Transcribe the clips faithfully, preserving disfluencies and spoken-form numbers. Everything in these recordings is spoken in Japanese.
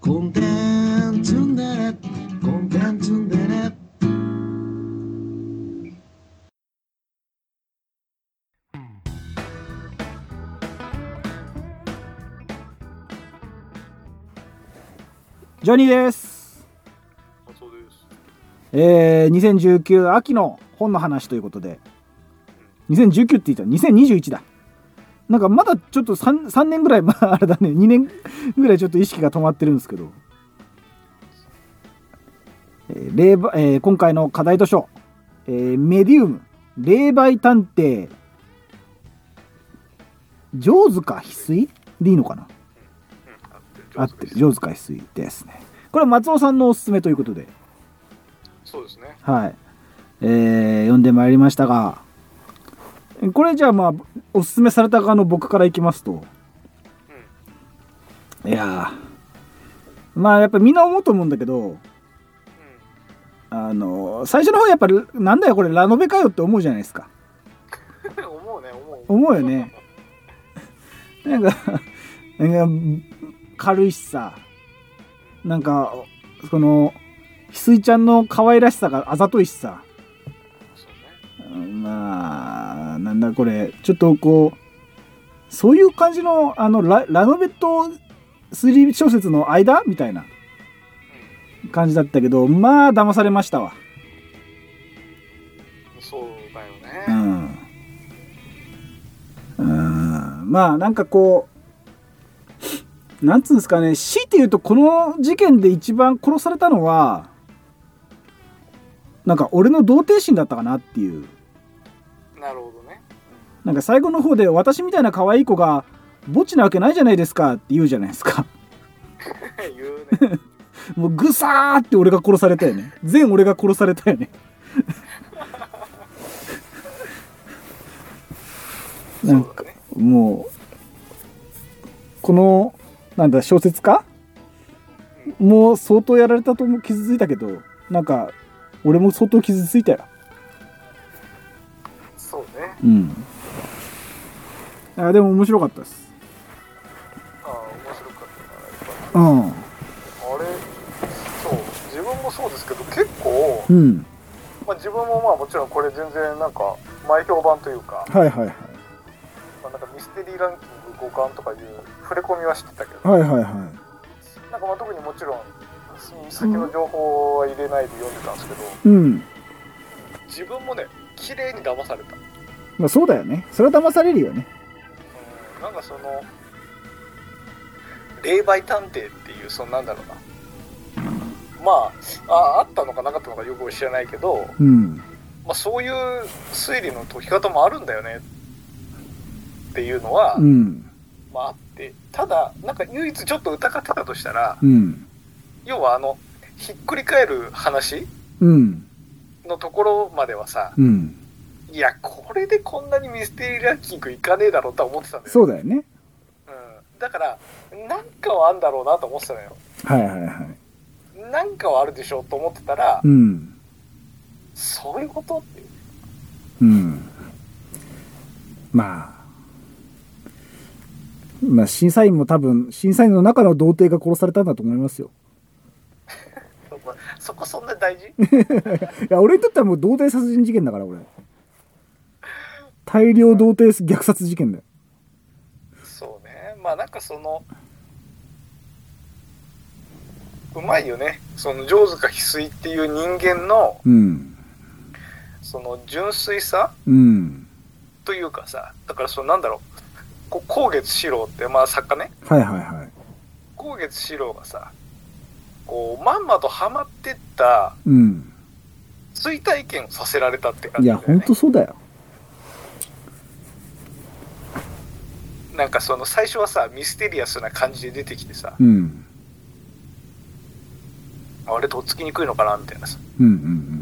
コンテンツンデレコンテンツンデレジョニーです。 そうです。 えー、にせんじゅうきゅう秋の本の話ということで、にせんじゅうきゅうって言ったらにせんにじゅういちだ。なんかまだちょっと 3, さんねんぐらい、まあ、あれだね、にねんぐらいちょっと意識が止まってるんですけど、えー霊媒えー、今回の課題図書、えー、メディウム霊媒探偵城塚翡翠でいいのかな、 うん、 合ってる、城塚翡翠ですね。これは松尾さんのおすすめということで、 そうですね。 はい、えー、読んでまいりましたが、これじゃあまあおすすめされた側の僕からいきますと、うん、いやーまあやっぱみんな思うと思うんだけど、うん、あの最初の方やっぱりなんだよこれラノベかよって思うじゃないですか。 思うね、思う。 思うよね。なんかなんか軽いしさ、なんかその翡翠ちゃんの可愛らしさがあざといしさ、まあなんだこれちょっとこうそういう感じのあの ラ, ラノベと推理小説の間みたいな感じだったけど、まあ騙されましたわ。 そうだよね。 うん、うんまあなんかこうなんつうんですかね、強いて言うとこの事件で一番殺されたのはなんか俺の童貞心だったかなっていう。 なるほどね。 なんか最後の方で私みたいな可愛い子が墓地なわけないじゃないですかって言うじゃないですか。 言うね。 もうぐさーって俺が殺されたよね。全俺が殺されたよね。なんかもうこのなんだ小説家、うん、もう相当やられたとも傷ついたけど、なんか俺も相当傷ついたよ。 そうね。 うん。あでも面白かったです。 ああ面白かったな。 うん。 あれそう自分もそうですけど結構、 うんまあ、自分もまあもちろんこれ全然なんか前評判というか、 はいはいはい、 まあ、なんかミステリーランキングごかんとかいう触れ込みは知ってたけど、 はいはいはい、 なんかまあ特にもちろん先の情報は入れないで読んでたんですけど、 うん、 自分もね綺麗に騙された。 まあそうだよね、それは騙されるよね。 うん、なんかその霊媒探偵っていうそのなんだろうな、まあ あ, あったのかなかったのかよく知らないけど、 うんまあ、そういう推理の解き方もあるんだよねっていうのは、 うんまああって、ただなんか唯一ちょっと疑ってたとしたら、 うん、 要はあのひっくり返る話のところまではさ、 うん、 いやこれでこんなにミステリーランキングいかねえだろうとは思ってたんだよね。 そうだよね、うん、 だからなんかはあんだろうなと思ってたのよ。 はいはいはい、 なんかはあるでしょうと思ってたら、 うん、 そういうことっていう、 うん、まあまあ審査員も多分審査員の中の童貞が殺されたんだと思いますよ。 そこそこそんな大事？いや俺にとってはもう童貞殺人事件だから、俺大量童貞虐殺事件だよ。 そうね、まあなんかそのうまいよね、その城塚翡翠っていう人間の、うん、その純粋さ、うん、というかさ、だからそのなんだろう、こう光月四郎ってまあ作家ね、 はいはいはい、 光月四郎がさこうまんまとハマってった、うん、追体験をさせられたって感じだよね。 いやほんとそうだよ。 なんかその最初はさミステリアスな感じで出てきてさ、 うん、 あれとっつきにくいのかなみたいなさ、 うんうんうん、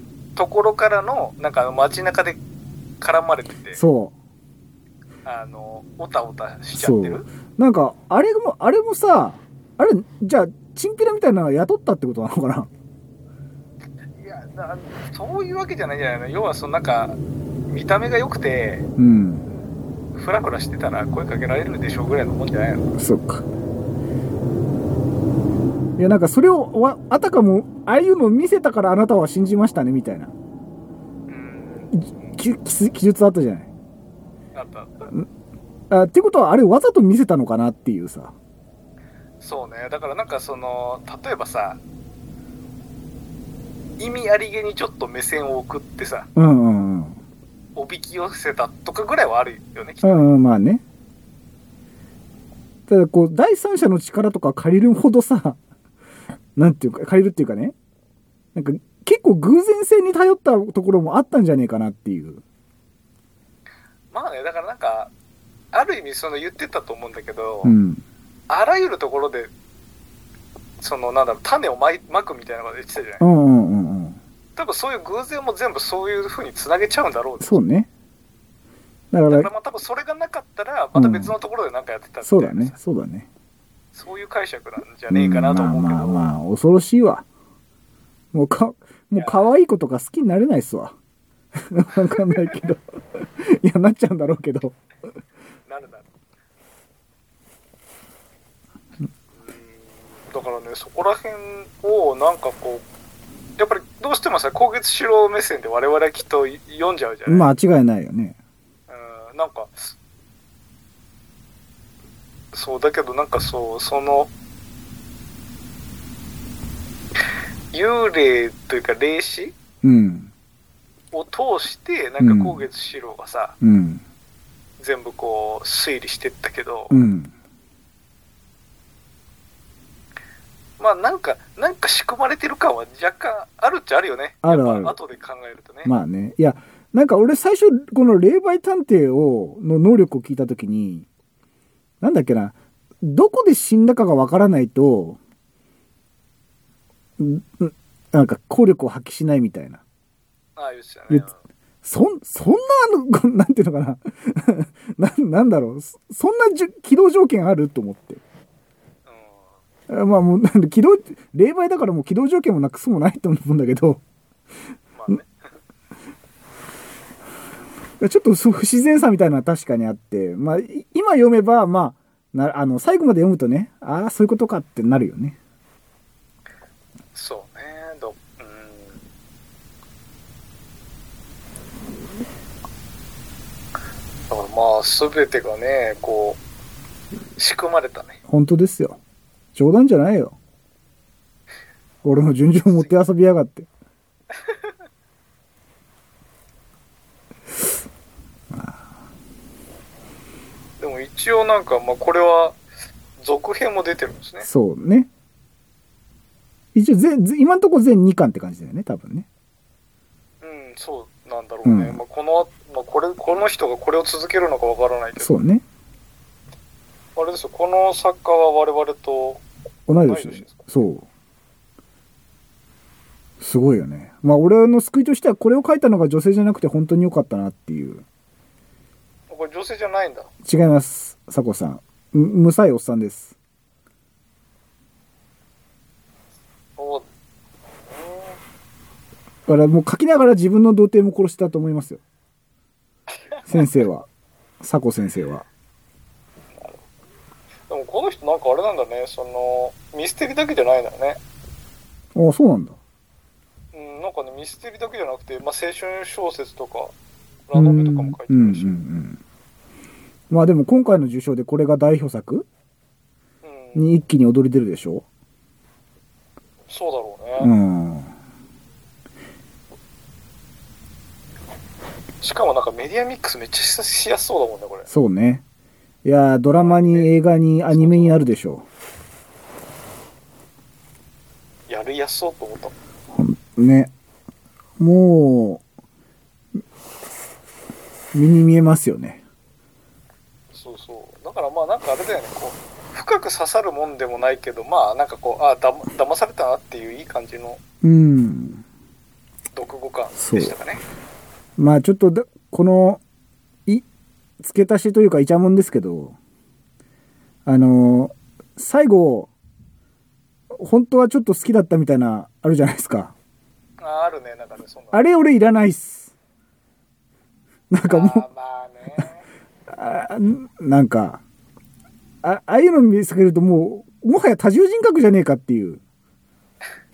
ところからのなんか街中で絡まれてて、 そうあのオタオタしちゃってる。 なんかあれもあれもさ、あれじゃあチンピラみたいなのを雇ったってことなのかな。 いやだそういうわけじゃないんじゃないの。要はそのなんか見た目が良くて、うん、フラフラしてたら声かけられるでしょうぐらいのもんじゃないの。 そっか。 いやなんかそれをわあたかもああいうのを見せたからあなたは信じましたねみたいな記述あったじゃない。 あったあった。 あってことはあれわざと見せたのかなっていうさ。 そうね。だからなんかその例えばさ、意味ありげにちょっと目線を送ってさ、 うんうんうん、 おびき寄せたとかぐらいはあるよね。きっとね。うんうん、まあね。ただこう第三者の力とか借りるほどさ、なんていうか借りるっていうかね、なんか結構偶然性に頼ったところもあったんじゃねえかなっていう。 まあね、だからなんかある意味その言ってたと思うんだけど、 うん、 あらゆるところでそのなんだろう種をまいまくみたいなこと言ってたじゃない。 うんうんうんうん。 多分そういう偶然も全部そういう風につなげちゃうんだろう。 そうね。だから、 だからまあ多分それがなかったらまた別のところで何かやってたって、 うん、そうだねそうだね。 そういう解釈なんじゃねえかなと思うけど、うん、まあまあまあ恐ろしいわ。もうかもう可愛い子とか好きになれないっすわ。わかんないけどいやなっちゃうんだろうけどなるなる。うん、だからねそこら辺をなんかこうやっぱりどうしてもさ光月四郎目線で我々はきっと読んじゃうじゃない。 間違いないよね。 うん、なんかそうだけどなんかそうその幽霊というか霊視、 うん、 を通してなんか光月四郎がさ、 うん、 全部こう推理してったけど、 うん、 まあなんかなんか仕組まれてる感は若干あるっちゃあるよね。 あるある。 後で考えるとね。 まあね。いやなんか俺最初この霊媒探偵をの能力を聞いたときになんだっけな、どこで死んだかがわからないとなんか効力を発揮しないみたいな。 ああ言ってたね。 そそんなのなんていうのかなな、なんだろう、そんなじゅ起動条件あると思って、うん、まあもうなんで起動霊媒だからもう起動条件もなくすもないと思うんだけど、まあね、ちょっと不自然さみたいなのは確かにあって、まあ今読めばまあなあの最後まで読むとね、ああそういうことかってなるよね。 そうね。どうんだからまあ全てがねこう仕組まれたね。 本当ですよ。冗談じゃないよ。俺の順々持って遊びやがってでも一応なんかまあこれは続編も出てるんですね。 そうね。一応全今のところ全にかんって感じだよね多分ね。 うん、そうなんだろうね。うん、まあこの、まあ、これこの人がこれを続けるのかわからないけど。 そうね。 あれですよ、この作家は我々と同い年ですか。そう。すごいよね。まあ俺の救いとしてはこれを書いたのが女性じゃなくて本当に良かったなっていう。 これ女性じゃないんだ。 違います、佐子さん。むさいおっさんです。 お、 だからもう書きながら自分の童貞も殺したと思いますよ。先生は、佐子先生は。 でもこの人なんかあれなんだね、そのミステリーだけじゃないんだよね。 ああ、そうなんだ。 うん、なんかねミステリーだけじゃなくて、まあ、青春小説とかラノベとかも書いてるし、うんうんうん、 まあでも今回の受賞でこれが代表作、うん、に一気に躍り出るでしょ。 そうだろうね、うん、しかもなんかメディアミックスめっちゃしやすそうだもんねこれ。 そうね。いやドラマに映画にアニメになるでしょう。やりやすそうと思ったね。もう身に見えますよね。 そうそうだからまあなんかあれだよね、こう深く刺さるもんでもないけど、まあなんかこうあだ騙されたなっていういい感じのうん読後感でしたかね。 まあちょっとだこのい付け足しというかイチャモンですけど、あの最後本当はちょっと好きだったみたいなあるじゃないですか。 ああるね、なんかね、そんなあれ俺いらないっす。なんかもうあ、まあね、 あなんか あ, ああいうの見つけるともうもはや多重人格じゃねえかっていう。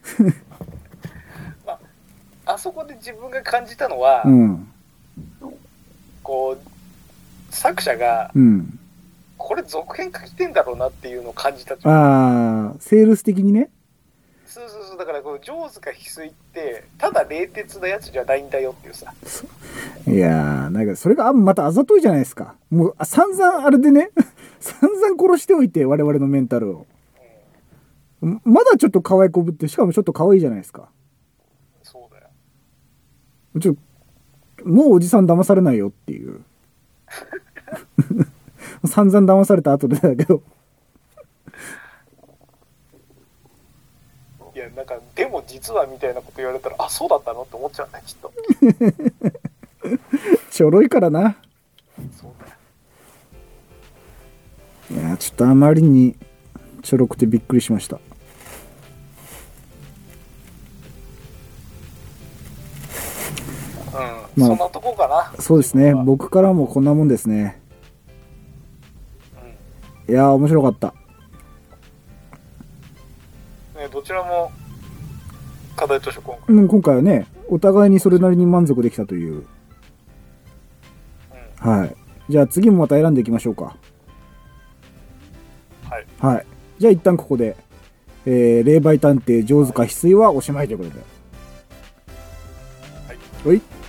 まあ、あそこで自分が感じたのは、 うん、 こう作者が、うん、これ続編書きてんだろうなっていうのを感じた。 ああ、セールス的にね。 そうそうそう、だからこの城塚翡翠ってただ冷徹なやつじゃないんだよっていうさ。 いやー、なんかそれがまたあざといじゃないですか。もう散々あれでね散々殺しておいて我々のメンタルを、うん、まだちょっと可愛いこぶって、しかもちょっと可愛いじゃないですか。 そうだよ。 ちょもうおじさん騙されないよっていう散々騙された後でだけどいや、なんかでも実はみたいなこと言われたら、あ、そうだったのって思っちゃうね、きっと。 ちょろいからな。 そうだよ。いや、ちょっとあまりにちょろくてびっくりしました。 うん、まあ、そんなとこかな。 そうですね、僕からもこんなもんですね。うん、いやー、面白かった。 ね、どちらも課題図書今回、うん、今回はね、お互いにそれなりに満足できたという、うん、はい。じゃあ次もまた選んでいきましょうか。 はい、 はい。じゃあ一旦ここで、えー、霊媒探偵城塚翡翠はおしまいということで、はい、はい。